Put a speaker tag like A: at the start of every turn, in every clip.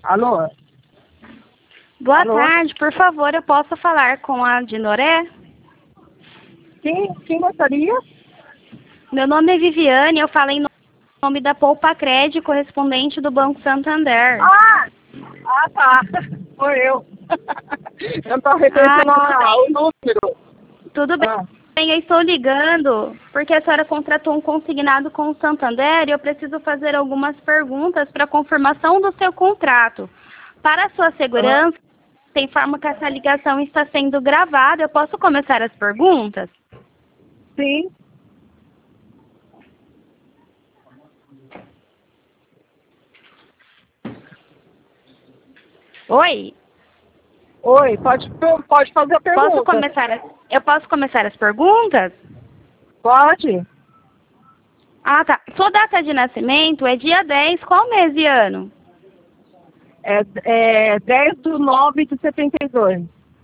A: Alô?
B: Boa
A: Alô?
B: tarde, por favor, eu posso falar com a Dinoré?
A: Quem gostaria?
B: Meu nome é Viviane, eu falo em nome da Poupa Crédito, correspondente do Banco Santander.
A: Tá. Sou eu. Eu não tô reconhecendo o número.
B: Tudo bem, eu estou ligando porque a senhora contratou um consignado com o Santander e eu preciso fazer algumas perguntas para confirmação do seu contrato. Para a sua segurança, informo que essa ligação está sendo gravada. Eu posso começar as perguntas?
A: Sim.
B: Oi?
A: Oi, pode fazer a pergunta.
B: Eu posso começar as perguntas?
A: Pode.
B: Ah, tá. Sua data de nascimento é dia 10, qual mês e ano?
A: É 10/9/72.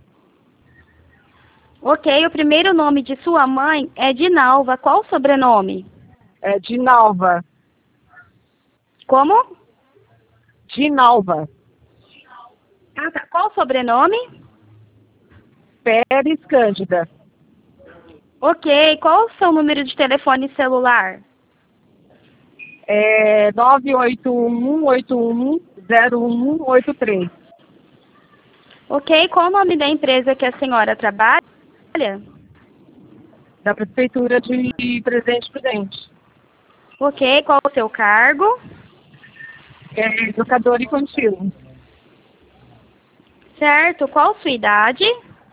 B: Ok, o primeiro nome de sua mãe é Dinalva. Qual o sobrenome?
A: É Dinalva.
B: Como?
A: Dinalva.
B: Ah, tá. Qual o sobrenome?
A: Pérez Cândida.
B: Ok, qual o seu número de telefone celular?
A: É 981810183.
B: Ok, qual o nome da empresa que a senhora trabalha?
A: Da Prefeitura de Presidente Prudente.
B: Ok, qual o seu cargo?
A: É educador infantil.
B: Certo, qual sua idade?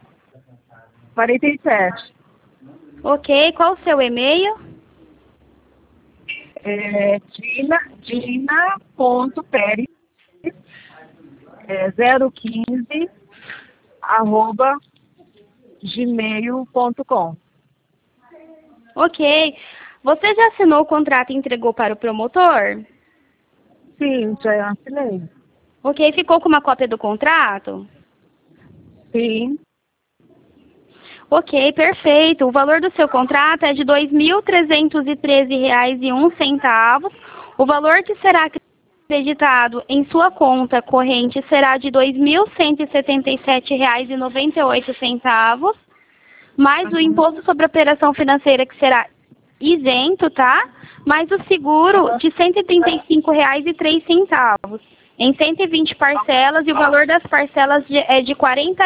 A: 47.
B: Ok, qual o seu e-mail?
A: É Dina.Pérez 015 @gmail.com.
B: Ok, você já assinou o contrato e entregou para o promotor?
A: Sim, já assinei.
B: Ok, ficou com uma cópia do contrato?
A: Sim.
B: Ok, perfeito. O valor do seu contrato é de R$ 2.313,01. O valor que será acreditado em sua conta corrente será de R$ 2.177,98, mais o imposto sobre operação financeira, que será isento, tá? Mais o seguro de R$ 135,03, em 120 parcelas, e o valor das parcelas é de R$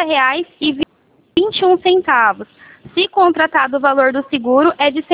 B: 40,21. Se contratado, o valor do seguro é de R$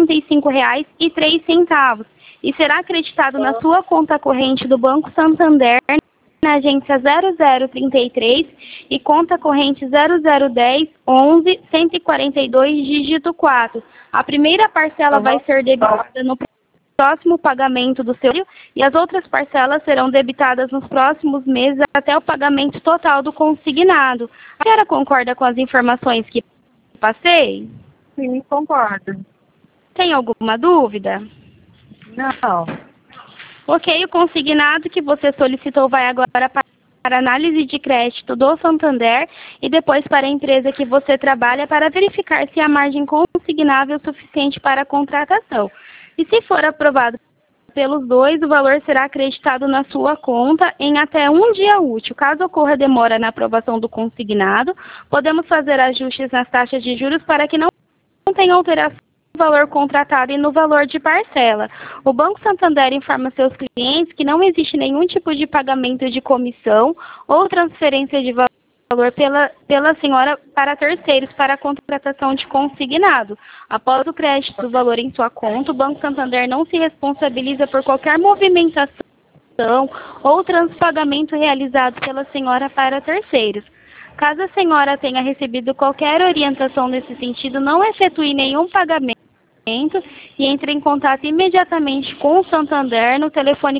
B: 135,03 e será acreditado na sua conta corrente do Banco Santander, na agência 0033 e conta corrente 0010 11 142 dígito 4. A primeira parcela vai ser debitada no próximo pagamento do seu e as outras parcelas serão debitadas nos próximos meses até o pagamento total do consignado. A senhora concorda com as informações que passei?
A: Sim, concordo.
B: Tem alguma dúvida?
A: Não.
B: Ok, o consignado que você solicitou vai agora para análise de crédito do Santander e depois para a empresa que você trabalha para verificar se a margem consignável é suficiente para a contratação. E se for aprovado pelos dois, o valor será acreditado na sua conta em até um dia útil. Caso ocorra demora na aprovação do consignado, podemos fazer ajustes nas taxas de juros para que não tenha alteração no valor contratado e no valor de parcela. O Banco Santander informa seus clientes que não existe nenhum tipo de pagamento de comissão ou transferência de valor pela senhora para terceiros para a contratação de consignado. Após o crédito do valor em sua conta, o Banco Santander não se responsabiliza por qualquer movimentação ou transpagamento realizado pela senhora para terceiros. Caso a senhora tenha recebido qualquer orientação nesse sentido, não efetue nenhum pagamento e entre em contato imediatamente com o Santander no telefone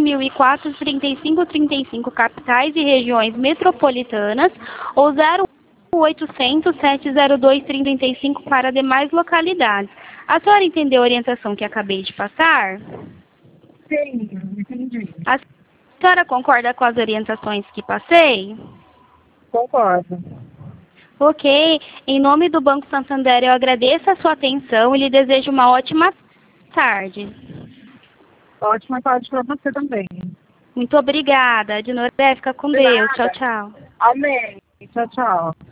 B: 4004-3535, capitais e regiões metropolitanas, ou 0800-702-3035 para demais localidades. A senhora entendeu a orientação que acabei de passar?
A: Sim, entendi.
B: A senhora concorda com as orientações que passei?
A: Concordo.
B: Ok. Em nome do Banco Santander, eu agradeço a sua atenção e lhe desejo uma ótima tarde.
A: Ótima tarde para você também.
B: Muito obrigada, Ednoré. Fica com
A: De
B: Deus.
A: nada.
B: Tchau, tchau.
A: Amém. Tchau, tchau.